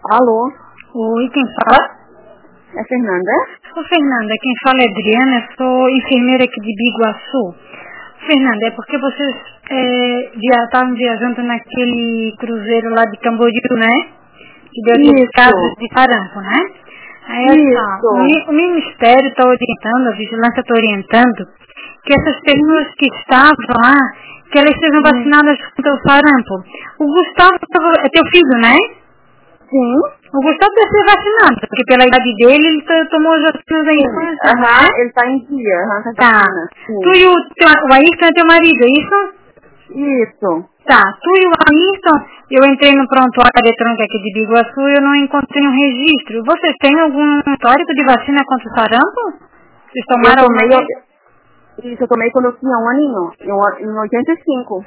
Alô? Oi, quem fala? É Fernanda? Ô, Fernanda, quem fala é Adriana, eu sou enfermeira aqui de Biguaçu. Fernanda, é porque vocês estavam viajando naquele cruzeiro lá de Camboriú, né? Que deu aqueles casos de sarampo, né? Aí, o Ministério está orientando, a Vigilância está orientando, que essas pessoas que estavam lá, que elas sejam vacinadas contra o sarampo. O Gustavo é teu filho, né? Sim. O Gustavo deve ser vacinado, porque pela idade dele, ele tomou as vacinas da infância. Ele tá em dia, tá. Tu e o Ayrton é teu marido, é isso? Isso. Tá, tu e o Ayrton, eu entrei no prontuário eletrônico aqui de Biguaçu e eu não encontrei um registro. Vocês têm algum histórico de vacina contra o sarampo? Vocês tomaram eu tomei quando eu tinha um aninho, em 85.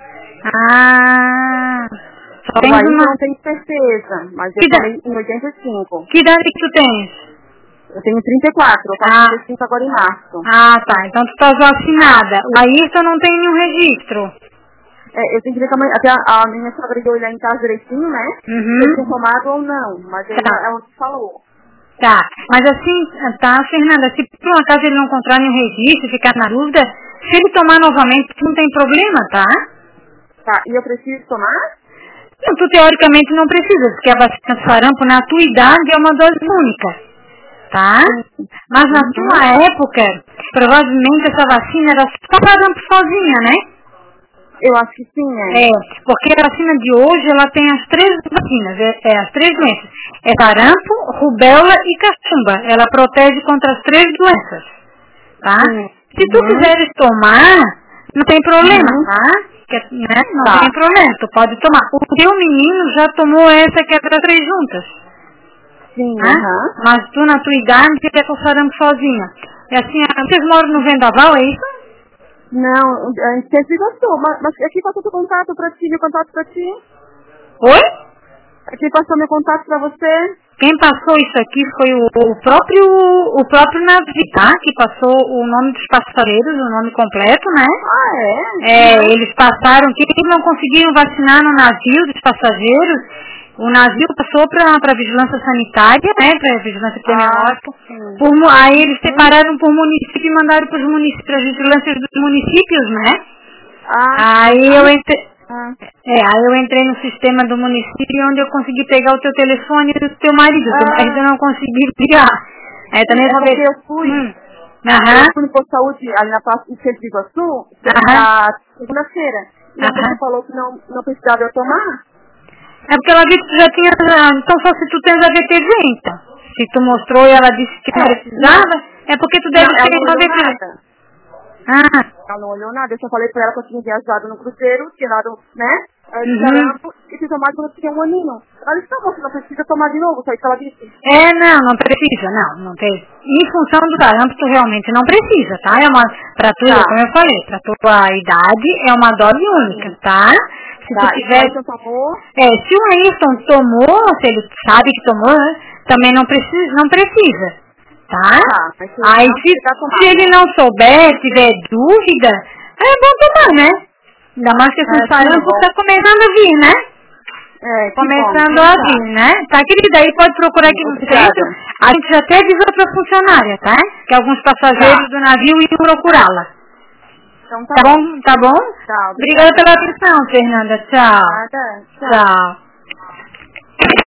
Só o Ayrton não tenho certeza, mas eu tomei em 85. Que idade que tu tens? Eu tenho 34, eu faço 35 agora em março. Tá, então tu estás vacinada. O Ayrton não tem nenhum registro. Eu tenho que ver com até a minha sogra de olhar em casa direitinho, né? Se ele tinha tomado ou não, mas ela falou. Tá, mas assim, tá, Fernanda, se por um acaso ele não encontrar nenhum registro, ficar na dúvida, se ele tomar novamente, não tem problema, tá? Tá, e eu preciso tomar? Não, tu teoricamente não precisa, porque a vacina do sarampo na tua idade é uma dose única, tá? Mas na tua época, provavelmente essa vacina era só sarampo sozinha, né? Eu acho que sim, né? Porque a vacina de hoje, ela tem as 3 vacinas, as 3 doenças. É sarampo, rubéola e cachumba. Ela protege contra as 3 doenças, tá? Se tu quiseres tomar, não tem problema, tá? Não tem problema, tu pode tomar. O teu menino já tomou essa que é para 3 juntas. Sim, Mas tu na tua idade, você quer com sarampo sozinha. E assim, vocês moram no Vendaval, é isso? Não, a gente sempre gostou, mas aqui passou teu contato pra ti, meu contato pra ti. Oi? Aqui passou meu contato pra você. Quem passou isso aqui foi o próprio navio, tá? Que passou o nome dos passageiros, o nome completo, né? Eles passaram, que eles não conseguiram vacinar no navio dos passageiros. O navio passou para a vigilância sanitária, né? Para a vigilância epidemiológica. Aí eles separaram por município e mandaram para os municípios, para as vigilâncias dos municípios, né? Aí eu entrei no sistema do município onde eu consegui pegar o teu telefone e do teu marido. O teu marido não consegui ligar. Também porque eu fui. Eu fui no posto de saúde ali na praça do Centro de Iguaçu, na segunda-feira. E você falou que não precisava eu tomar? É porque ela disse que já tinha, então só se tu tens a VTV, então. Se tu mostrou e ela disse que não precisava, é porque tu deve ter uma VTV. Ela não olhou nada, eu só falei pra ela que eu tinha viajado no cruzeiro, tirado, né? E fiz tomar quando eu tinha um aninho. Ela disse, você não precisa tomar de novo, só isso que ela disse. Não precisa, não tem. Em função do sarampo, tu realmente não precisa, tá? Pra tu, como eu falei, pra tua idade é uma dose única, tá? Se tu tiver... se o Ayrton tomou, se ele sabe que tomou, também não precisa, tá? Aí se ele não souber, tiver dúvida, é bom tomar, né? Ainda mais que esse sarampo tá começando a vir, né? Começando a vir, né? Tá, querida, aí pode procurar aqui no centro. A gente já até avisou pra funcionária, tá? Que alguns passageiros do navio iam procurá-la. Então tá bom? Tá bom? Tá, obrigada pela atenção, Fernanda. Tchau. Nada. Tchau.